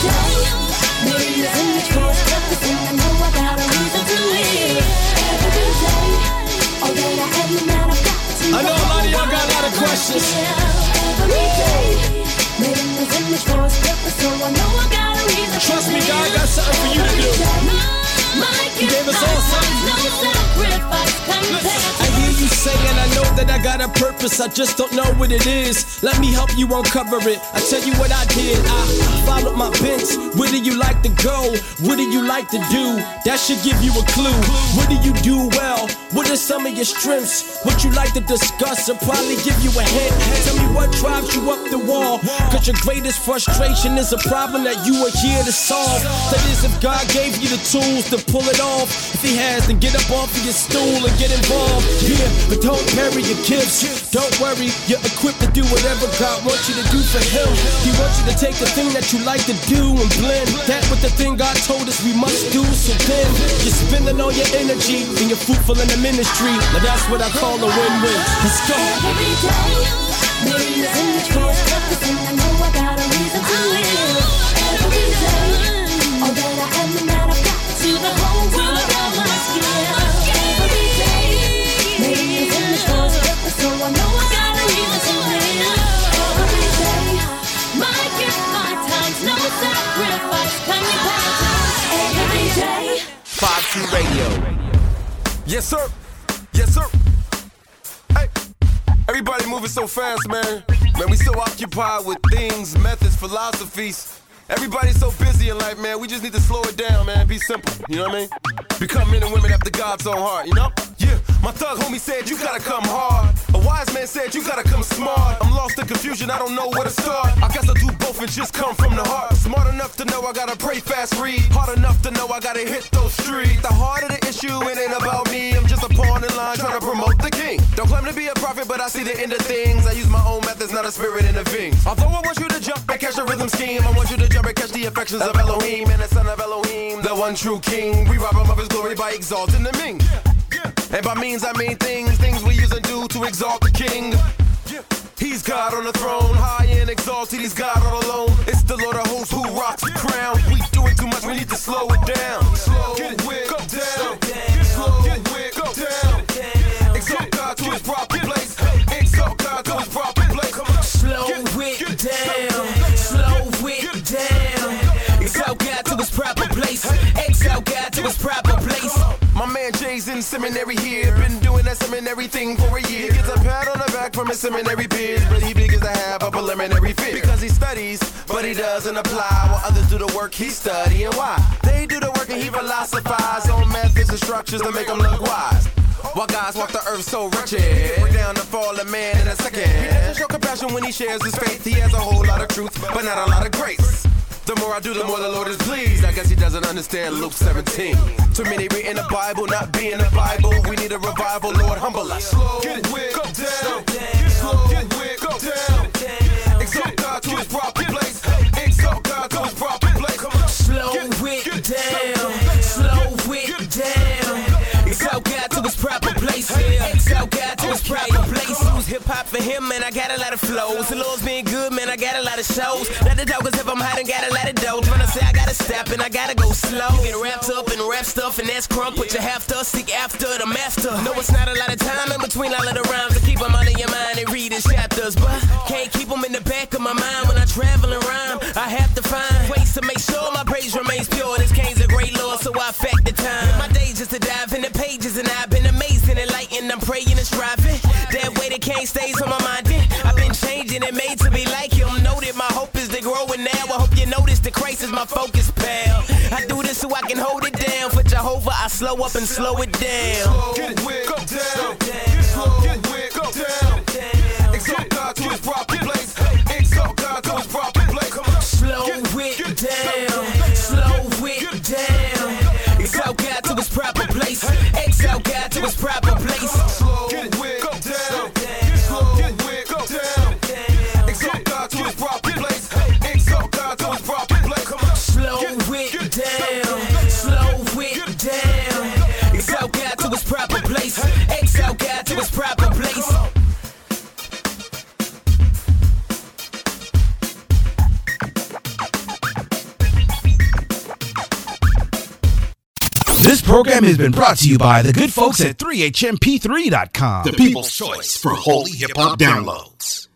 Made in his image for his purpose, and I know I got a reason to live. Every day, all that I am and that I've got to. I know a lot of y'all got a lot of questions. Every day, made in his image for his purpose, so I know I got a reason. Trust me, God got something for you to do. He gave us all something. No sacrifice can pay. I hear you saying, I know that that I got a purpose, I just don't know what it is. Let me help you uncover it. I tell you what I did. I followed my bents. Where do you like to go? What do you like to do? That should give you a clue. What do you do well? What are some of your strengths? What you like to discuss will probably give you a hint. Tell me what drives you up the wall. Cause your greatest frustration is a problem that you are here to solve. That is, if God gave you the tools to pull it off. If he has, then get up off of your stool and get involved. Yeah, but don't bury your gifts. Don't worry, you're equipped to do whatever God wants you to do for him. He wants you to take the thing that you like to do and blend that with the thing God told us we must do. So then, you're spending all your energy and you're fruitful in the ministry. Now that's what I call a win-win. Let's go. Every day, millions in the choice, purpose, and I know I got a reason to live. Every day, all that I am and that I've got to the whole world on my skin. Every day, millions in the choice, purpose, so I know I got a reason to live. Every day, my gift, my time's no sacrifice, coming back every day. five two Radio. Yes, sir. Yes, sir. Hey, everybody moving so fast, man. Man, we so occupied with things, methods, philosophies. Everybody's so busy in life, man. We just need to slow it down, man. Be simple, you know what I mean? Become men and women after God's own heart, you know? Yeah, my thug homie said you gotta come hard. A wise man said you gotta come smart. I'm lost in confusion, I don't know where to start. I guess I'll do both and just come from the heart. Smart enough to know I gotta pray, fast, read. Hard enough to know I gotta hit those streets. The heart of the issue, it ain't about me. I'm just a pawn in line trying to promote the king. Don't claim to be a prophet, but I see the end of things. I use my own methods, not a spirit in the veins. Although I want you to jump and catch the rhythm scheme, I want you to jump and catch the affections of Elohim and the son of Elohim, the one true king. We rob him of his glory by exalting the Ming. And by means I mean things, things we use and do to exalt the king. He's God on the throne, high and exalted, he's God all alone. It's the Lord of hosts who rocks the crown. We doing too much, we need to slow it down. Slow it down, slow it down. Exalt God to his proper place. Exalt God to his proper place. Slow it down, slow it down. Exalt God to his proper place. Exalt God to his proper place. My man Jay's in seminary here. Been doing that seminary thing for a year. He gets a pat on the back from his seminary peers, but he begins to have a preliminary fear. Because he studies, but he doesn't apply. While others do the work, he's studying why. They do the work and he philosophizes on methods and structures to make them look wise. While guys walk the earth so wretched, we're down to fallen man in a second. He doesn't show compassion when he shares his faith. He has a whole lot of truth, but not a lot of grace. The more I do, the more the Lord is pleased. I guess he doesn't understand Luke seventeen. Too many reading the Bible, not being the Bible. We need a revival, Lord, humble us. Slow it down, slow it down. Exalt God to his proper place. Exalt God to his proper place. Slow it down, slow it down. Exalt God to his proper place. Exalt God to his proper place. Who's hip hop for him, man? I got a lot of flows. The Lord's been good, man. I got a lot of shows. Not the dog, cause if I'm hot and got a lot of dough. Tryna say I gotta step and I gotta go slow. Get wrapped up in rap stuff and that's crunk. Put your half to seek after the master. No, it's not a lot of time in between all of the rhymes. To keep them all in your mind and read his chapters. But can't keep them in the back of my mind when I travel and rhyme. I have to find ways to make sure my praise remains pure. This King's a great Lord, so I affect the time. My day just to dive in the pages and I've been amazed and enlightened. I'm praying and striving. That way the King stays on my mind. I've been changing and made to be like him. Know that my hope is to grow and now I hope you notice the Christ is my focus, pal. I do this so I can hold it down. For Jehovah, I slow up and slow it down. Slow it down, slow it down. Exalt God to his proper place. Exalt God to his proper place. Slow it down, slow it down. Exalt God to his proper place. Exalt God to his proper place. Slow it down, slow it down. Exalt God to his proper place. Exalt God to his proper place. Slow it down, slow it down. Exalt God to his proper place. Exalt God to his proper place. This program has been brought to you by the good folks at three H M P three dot com. The people's choice for holy hip hop downloads.